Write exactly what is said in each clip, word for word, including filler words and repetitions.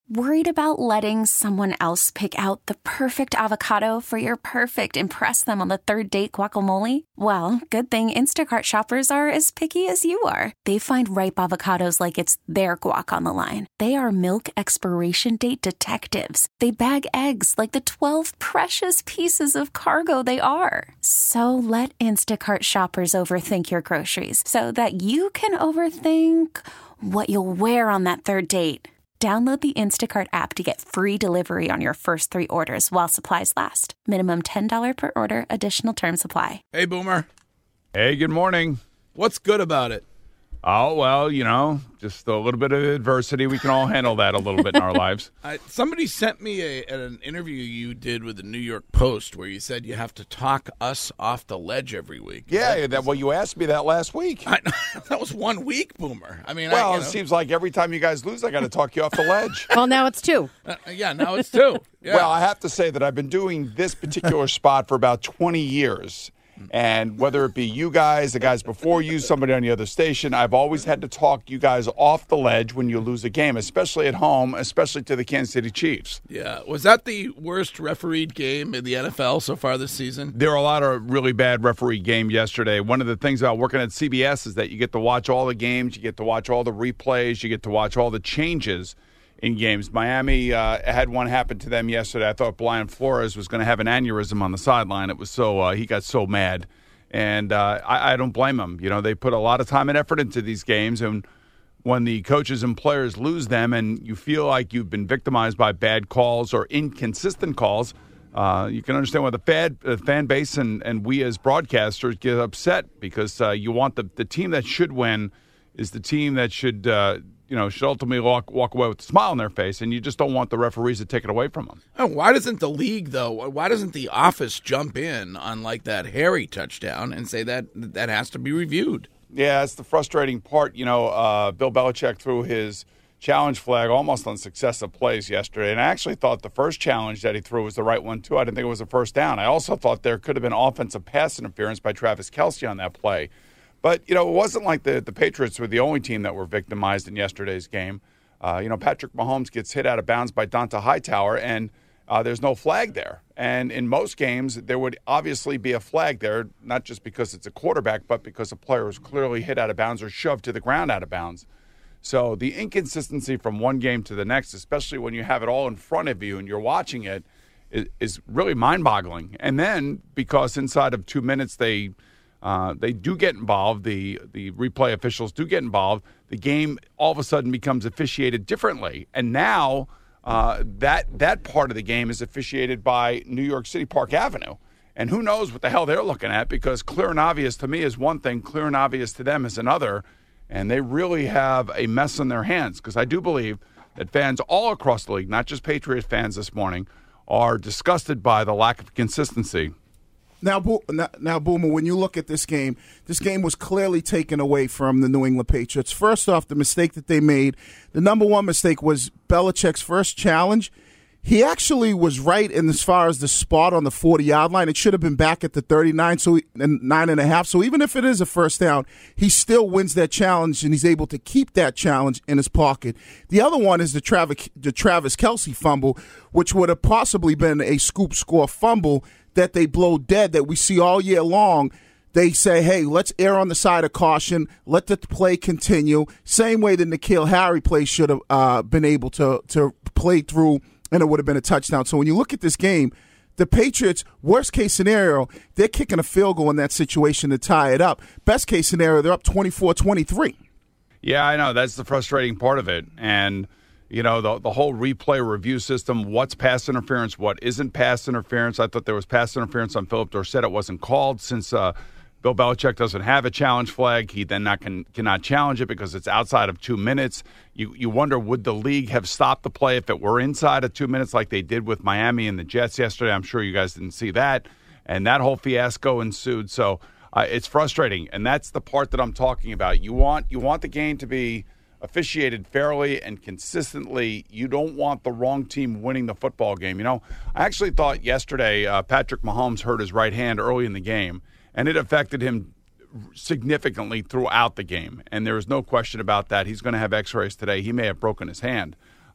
Worried about letting someone else pick out the perfect avocado for your perfect impress them on the third date guacamole? Well, good thing Instacart shoppers are as picky as you are. They find ripe avocados like it's their guac on the line. They are milk expiration date detectives. They bag eggs like the twelve precious pieces of cargo they are. So let Instacart shoppers overthink your groceries so that you can overthink what you'll wear on that third date. Download the Instacart app to get free delivery on your first three orders while supplies last. Minimum ten dollars per order. Additional terms apply. Hey, Boomer. Hey, good morning. What's good about it? Oh, well, you know, just a little bit of adversity. We can all handle that a little bit in our lives. I, somebody sent me a, an interview you did with the New York Post where you said you have to talk us off the ledge every week. Yeah, that, that, well, you asked me that last week. I, that was one week, Boomer. I mean, well, I, it know. seems like every time you guys lose, I got to talk you off the ledge. Well, now it's two. Uh, yeah, now it's two. Yeah. Well, I have to say that I've been doing this particular spot for about twenty years. And whether it be you guys, the guys before you, somebody on the other station, I've always had to talk you guys off the ledge when you lose a game, especially at home, especially to the Kansas City Chiefs. Yeah. Was that the worst refereed game in the N F L so far this season? There were a lot of really bad referee games yesterday. One of the things about working at C B S is that you get to watch all the games, you get to watch all the replays, you get to watch all the changes in games. Miami uh, had one happen to them yesterday. I thought Brian Flores was going to have an aneurysm on the sideline. It was so uh, he got so mad, and uh, I, I don't blame him. You know, they put a lot of time and effort into these games, and when the coaches and players lose them, and you feel like you've been victimized by bad calls or inconsistent calls, uh, you can understand why the fan, uh, fan base and, and we as broadcasters get upset because uh, you want the the team that should win is the team that should. Uh, you know, should ultimately walk, walk away with a smile on their face, and you just don't want the referees to take it away from them. Oh, why doesn't the league, though, why doesn't the office jump in on, like, that Harry touchdown and say that that has to be reviewed? Yeah, it's the frustrating part. You know, uh, Bill Belichick threw his challenge flag almost on successive plays yesterday, and I actually thought the first challenge that he threw was the right one, too. I didn't think it was a first down. I also thought there could have been offensive pass interference by Travis Kelce on that play. But, you know, it wasn't like the, the Patriots were the only team that were victimized in yesterday's game. Uh, you know, Patrick Mahomes gets hit out of bounds by Donta Hightower, and uh, there's no flag there. And in most games, there would obviously be a flag there, not just because it's a quarterback, but because a player was clearly hit out of bounds or shoved to the ground out of bounds. So the inconsistency from one game to the next, especially when you have it all in front of you and you're watching it, is, is really mind-boggling. And then because inside of two minutes they – Uh, they do get involved. The the replay officials do get involved. The game all of a sudden becomes officiated differently, and now uh, that that part of the game is officiated by New York City Park Avenue. And who knows what the hell they're looking at? Because clear and obvious to me is one thing, clear and obvious to them is another, and they really have a mess on their hands. Because I do believe that fans all across the league, not just Patriots fans this morning, are disgusted by the lack of consistency. Now, now, Boomer, when you look at this game, this game was clearly taken away from the New England Patriots. First off, the mistake that they made, the number one mistake was Belichick's first challenge. He actually was right in as far as the spot on the forty-yard line. It should have been back at the thirty-nine, so and nine and a half. So even if it is a first down, he still wins that challenge, and he's able to keep that challenge in his pocket. The other one is the Travis, the Travis Kelce fumble, which would have possibly been a scoop score fumble that they blow dead, that we see all year long. They say, hey, let's err on the side of caution. Let the play continue. Same way the N'Keal Harry play should have uh, been able to, to play through, and it would have been a touchdown. So when you look at this game, the Patriots, worst case scenario, they're kicking a field goal in that situation to tie it up. Best case scenario, they're up twenty-four twenty-three. Yeah, I know. That's the frustrating part of it. And you know, the the whole replay review system, what's pass interference, what isn't pass interference. I thought there was pass interference on Philip Dorsett. It wasn't called since uh, Bill Belichick doesn't have a challenge flag. He then not can, cannot challenge it because it's outside of two minutes. You you wonder, would the league have stopped the play if it were inside of two minutes like they did with Miami and the Jets yesterday? I'm sure you guys didn't see that. And that whole fiasco ensued. So uh, it's frustrating. And that's the part that I'm talking about. You want you want the game to be officiated fairly and consistently. You don't want the wrong team winning the football game. You know, I actually thought yesterday uh, Patrick Mahomes hurt his right hand early in the game, and it affected him significantly throughout the game. And there is no question about that. He's going to have x-rays today. He may have broken his hand.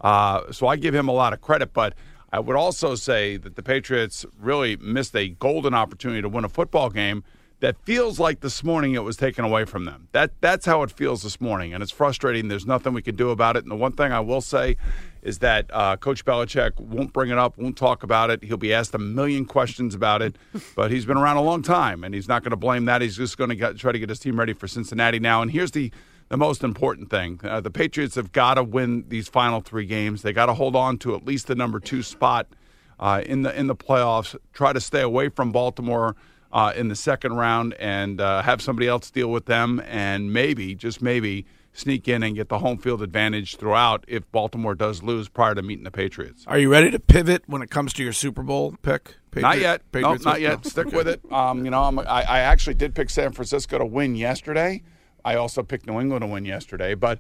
Uh, so I give him a lot of credit, but I would also say that the Patriots really missed a golden opportunity to win a football game that feels like this morning it was taken away from them. That That's how it feels this morning, and it's frustrating. There's nothing we can do about it. And the one thing I will say is that uh, Coach Belichick won't bring it up, won't talk about it. He'll be asked a million questions about it, but he's been around a long time, and he's not going to blame that. He's just going to try to get his team ready for Cincinnati now. And here's the the most important thing. Uh, the Patriots have got to win these final three games. They got to hold on to at least the number two spot uh, in the in the playoffs. Try to stay away from Baltimore uh, in the second round and uh, have somebody else deal with them, and maybe, just maybe, sneak in and get the home field advantage throughout if Baltimore does lose prior to meeting the Patriots. Are you ready to pivot when it comes to your Super Bowl pick? Patriot, not yet. Patriots no, not yet. Stick with it. Um, you know, I'm, I, I actually did pick San Francisco to win yesterday. I also picked New England to win yesterday. But,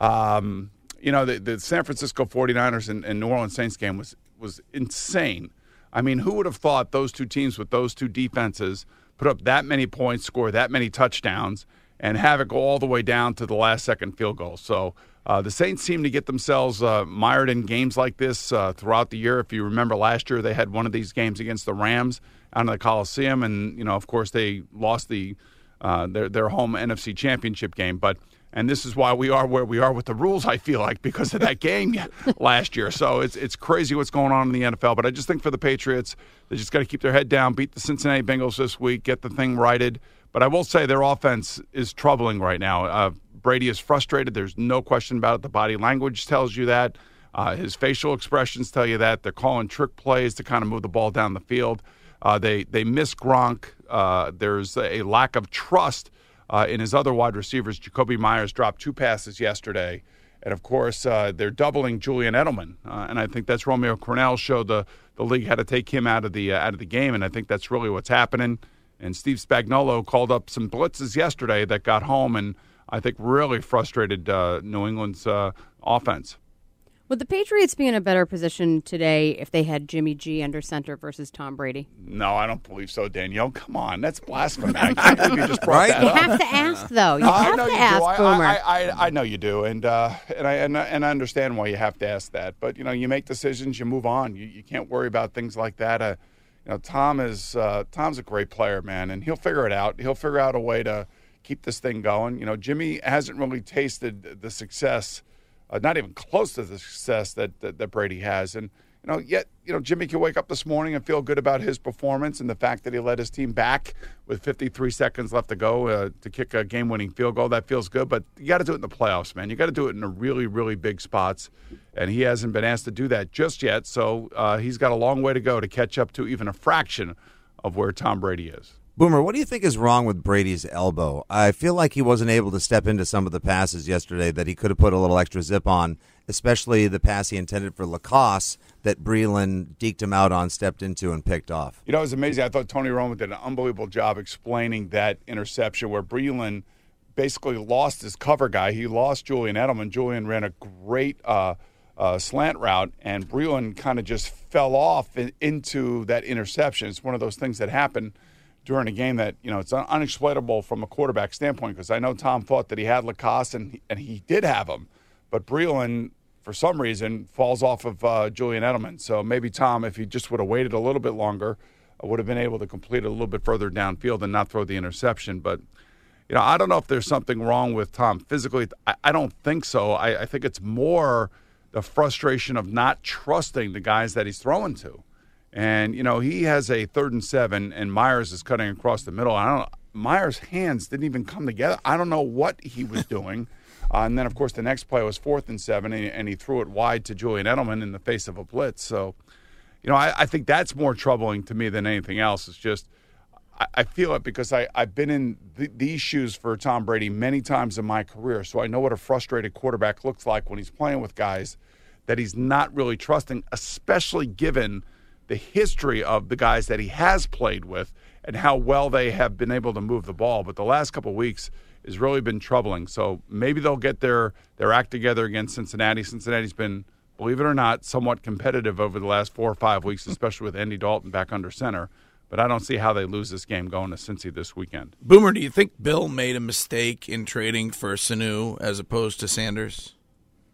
um, you know, the, the San Francisco forty-niners and, and New Orleans Saints game was, was insane. I mean, who would have thought those two teams with those two defenses put up that many points, score that many touchdowns, and have it go all the way down to the last-second field goal? So uh, the Saints seem to get themselves uh, mired in games like this uh, throughout the year. If you remember last year, they had one of these games against the Rams out in the Coliseum, and, you know, of course, they lost the uh, their their home N F C Championship game. But and this is why we are where we are with the rules, I feel like, because of that game last year. So it's it's crazy what's going on in the N F L. But I just think for the Patriots, they just got to keep their head down, beat the Cincinnati Bengals this week, get the thing righted. But I will say their offense is troubling right now. Uh, Brady is frustrated. There's no question about it. The body language tells you that. Uh, his facial expressions tell you that. They're calling trick plays to kind of move the ball down the field. Uh, they they miss Gronk. Uh, there's a lack of trust uh, in his other wide receivers. Jacoby Myers dropped two passes yesterday. And, of course, uh, they're doubling Julian Edelman. Uh, and I think that's Romeo Crennel showed the, the league how to take him out of the uh, out of the game. And I think that's really what's happening. And Steve Spagnuolo called up some blitzes yesterday that got home and I think really frustrated uh, New England's uh, offense. Would the Patriots be in a better position today if they had Jimmy G under center versus Tom Brady? No, I don't believe so, Danielle. Come on, that's blasphemy. I can't believe you just brought right? that you up. You have to ask, though. You uh, have I know to you ask, do. Boomer. I, I, I, I know you do, and uh, and I and, and I understand why you have to ask that. But you know, you make decisions, you move on. You you can't worry about things like that. Uh, you know, Tom is uh, Tom's a great player, man, and he'll figure it out. He'll figure out a way to keep this thing going. You know, Jimmy hasn't really tasted the success. Uh, not even close to the success that, that that Brady has. And, you know, yet, you know, Jimmy can wake up this morning and feel good about his performance and the fact that he led his team back with fifty-three seconds left to go uh, to kick a game-winning field goal. That feels good. But you got to do it in the playoffs, man. You got to do it in the really, really big spots. And he hasn't been asked to do that just yet. So uh, he's got a long way to go to catch up to even a fraction of where Tom Brady is. Boomer, what do you think is wrong with Brady's elbow? I feel like he wasn't able to step into some of the passes yesterday that he could have put a little extra zip on, especially the pass he intended for Lacoste that Breeland deked him out on, stepped into, and picked off. You know, it was amazing. I thought Tony Romo did an unbelievable job explaining that interception where Breeland basically lost his cover guy. He lost Julian Edelman. Julian ran a great uh, uh, slant route, and Breeland kind of just fell off in, into that interception. It's one of those things that happen during a game that, you know, it's unexplainable from a quarterback standpoint, because I know Tom thought that he had Lacoste, and he, and he did have him. But Breeland, for some reason, falls off of uh, Julian Edelman. So maybe Tom, if he just would have waited a little bit longer, uh, would have been able to complete it a little bit further downfield and not throw the interception. But, you know, I don't know if there's something wrong with Tom physically. I, I don't think so. I, I think it's more the frustration of not trusting the guys that he's throwing to. And, you know, he has a third and seven, and Myers is cutting across the middle. I don't. Myers' hands didn't even come together. I don't know what he was doing. Uh, and then, of course, the next play was fourth and seven, and, and he threw it wide to Julian Edelman in the face of a blitz. So, you know, I, I think that's more troubling to me than anything else. It's just I, I feel it because I, I've been in th- these shoes for Tom Brady many times in my career, so I know what a frustrated quarterback looks like when he's playing with guys that he's not really trusting, especially given – the history of the guys that he has played with and how well they have been able to move the ball. But the last couple of weeks has really been troubling. So maybe they'll get their, their act together against Cincinnati. Cincinnati's been, believe it or not, somewhat competitive over the last four or five weeks, especially with Andy Dalton back under center. But I don't see how they lose this game going to Cincy this weekend. Boomer, do you think Bill made a mistake in trading for Sanu as opposed to Sanders?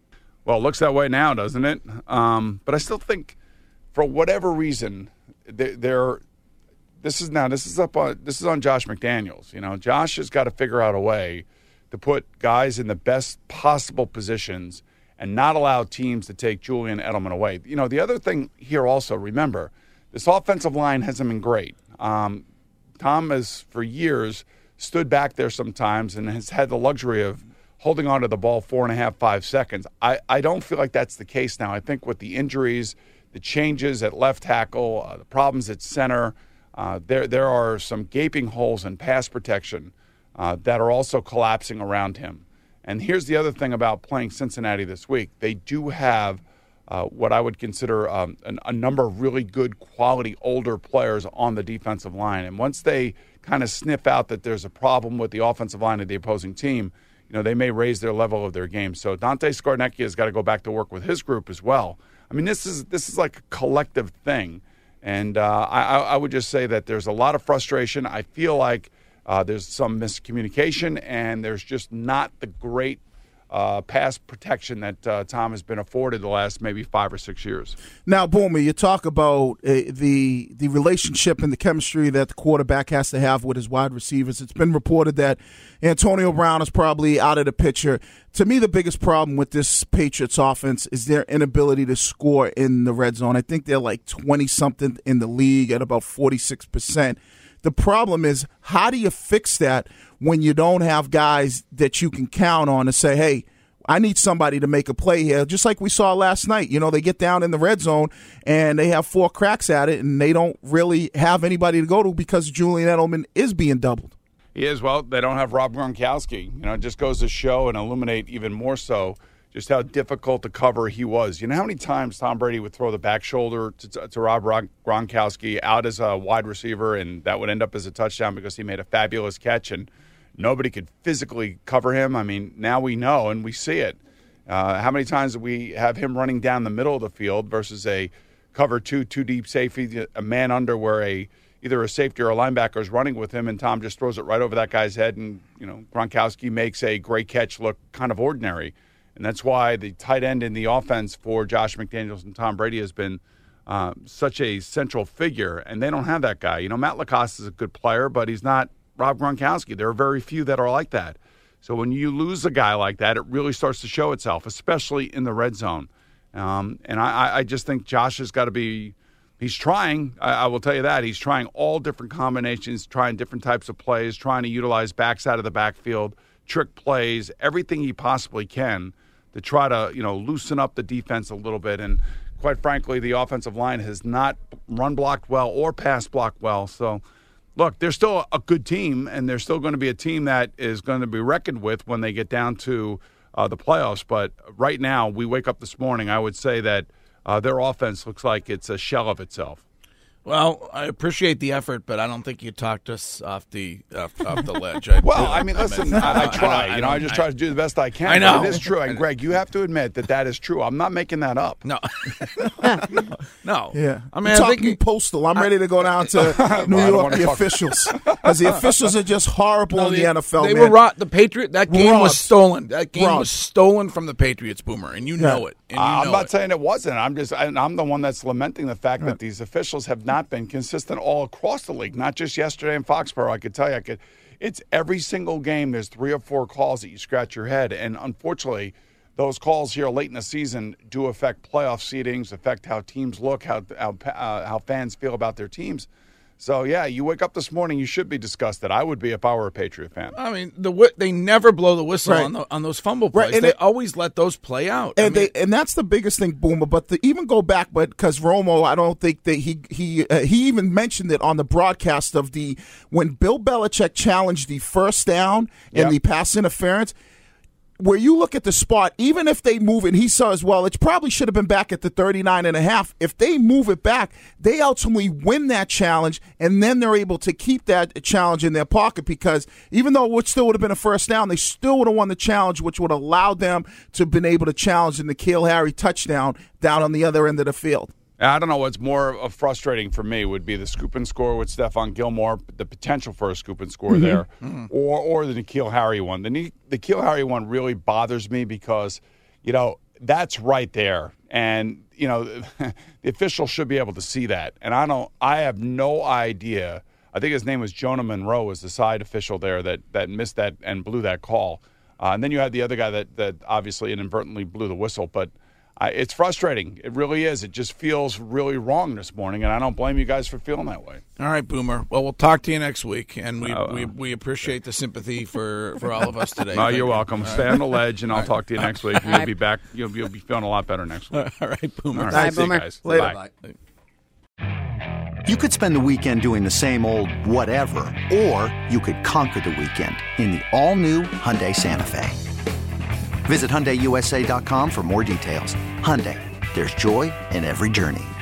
Well, it looks that way now, doesn't it? Um, but I still think, for whatever reason, they're, they're this is now this is up on this is on Josh McDaniels. You know, Josh has got to figure out a way to put guys in the best possible positions and not allow teams to take Julian Edelman away. You know, the other thing here also, remember, this offensive line hasn't been great. Um, Tom has, for years, stood back there sometimes and has had the luxury of holding on to the ball four and a half, five seconds. I, I don't feel like that's the case now. I think with the injuries, the changes at left tackle, uh, the problems at center, uh, there there are some gaping holes in pass protection uh, that are also collapsing around him. And here's the other thing about playing Cincinnati this week. They do have uh, what I would consider um, an, a number of really good quality older players on the defensive line. And once they kind of sniff out that there's a problem with the offensive line of the opposing team, you know, they may raise their level of their game. So Dante Scarnecchia has got to go back to work with his group as well. I mean, this is this is like a collective thing. And uh, I, I would just say that there's a lot of frustration. I feel like uh, there's some miscommunication, and there's just not the great uh, pass protection that uh, Tom has been afforded the last maybe five or six years. Now, Boomer, you talk about uh, the the relationship and the chemistry that the quarterback has to have with his wide receivers. It's been reported that Antonio Brown is probably out of the picture. To me, the biggest problem with this Patriots offense is their inability to score in the red zone. I think they're like twenty-something in the league at about forty-six percent. The problem is, how do you fix that when you don't have guys that you can count on to say, hey, I need somebody to make a play here, just like we saw last night. You know, they get down in the red zone and they have four cracks at it, and they don't really have anybody to go to because Julian Edelman is being doubled. He is. Well, they don't have Rob Gronkowski. You know, it just goes to show and illuminate even more so just how difficult to cover he was. You know how many times Tom Brady would throw the back shoulder to, to Rob Gronkowski out as a wide receiver, and that would end up as a touchdown because he made a fabulous catch, and nobody could physically cover him. I mean, now we know and we see it. Uh, how many times do we have him running down the middle of the field versus a cover two, two deep safety, a man under where a either a safety or a linebacker is running with him, and Tom just throws it right over that guy's head, and you know Gronkowski makes a great catch look kind of ordinary. And that's why the tight end in the offense for Josh McDaniels and Tom Brady has been uh, such a central figure, and they don't have that guy. You know, Matt LaCosse is a good player, but he's not Rob Gronkowski. There are very few that are like that. So when you lose a guy like that, it really starts to show itself, especially in the red zone. Um, and I, I just think Josh has got to be – he's trying. I, I will tell you that. He's trying all different combinations, trying different types of plays, trying to utilize backs out of the backfield, trick plays, everything he possibly can to try to, you know, loosen up the defense a little bit. And quite frankly, the offensive line has not run blocked well or pass blocked well. So, look, they're still a good team, and they're still going to be a team that is going to be reckoned with when they get down to uh, the playoffs. But right now, we wake up this morning, I would say that uh, their offense looks like it's a shell of itself. Well, I appreciate the effort, but I don't think you talked us off the off, off the ledge. I, well, I mean, listen, I, I, I try. I, you know, I just I, try to do the best I can. I know. It is true. And, Greg, you have to admit that that is true. I'm not making that up. No. no. Yeah. I mean, You're I talking think postal. I'm ready to go down to New well, York, the officials. Because the officials are just horrible no, in they, the N F L, They man. were rot. The Patriot, that game Robbed. was stolen. That game Robbed. was stolen from the Patriots, Boomer, and you know it. And you I'm know not it. saying it wasn't. I'm just, and I'm the one that's lamenting the fact right. that these officials have not been consistent all across the league, not just yesterday in Foxborough. I could tell you, I could. It's every single game. There's three or four calls that you scratch your head, and unfortunately, those calls here late in the season do affect playoff seedings, affect how teams look, how how, uh, how fans feel about their teams. So yeah, you wake up this morning, you should be disgusted. I would be if I were a Patriot fan. I mean, the they never blow the whistle right. on the, on those fumble plays. Right. And they it, always let those play out. And I mean, they and that's the biggest thing, Boomer. But to even go back, but because Romo, I don't think that he he uh, he even mentioned it on the broadcast of the when Bill Belichick challenged the first down and yep. the pass interference. Where you look at the spot, even if they move it, he saw as well, it probably should have been back at the thirty-nine and a half. If they move it back, they ultimately win that challenge, and then they're able to keep that challenge in their pocket because even though it still would have been a first down, they still would have won the challenge, which would allow them to have been able to challenge in the N'Keal Harry touchdown down on the other end of the field. I don't know what's more frustrating for me would be the scoop and score with Stephon Gilmore, the potential for a scoop and score mm-hmm. there, mm-hmm. or or the N'Keal Harry one. The the N'Keal Harry one really bothers me because, you know, that's right there. And, you know, the official should be able to see that. And I don't, I have no idea. I think his name was Jonah Monroe, was the side official there that, that missed that and blew that call. Uh, and then you had the other guy that, that obviously inadvertently blew the whistle. But I, it's frustrating. It really is. It just feels really wrong this morning, and I don't blame you guys for feeling that way. All right, Boomer. Well, we'll talk to you next week, and we Uh, we, we appreciate the sympathy for, for all of us today. No, Thank you're you. welcome. All Stay right. on the ledge, and I'll All talk to you next week. And you'll be back. You'll, you'll be feeling a lot better next week. All right, Boomer. All right, Bye, see you Boomer. guys. Later. Bye. You could spend the weekend doing the same old whatever, or you could conquer the weekend in the all-new Hyundai Santa Fe. Visit Hyundai U S A dot com for more details. Hyundai, there's joy in every journey.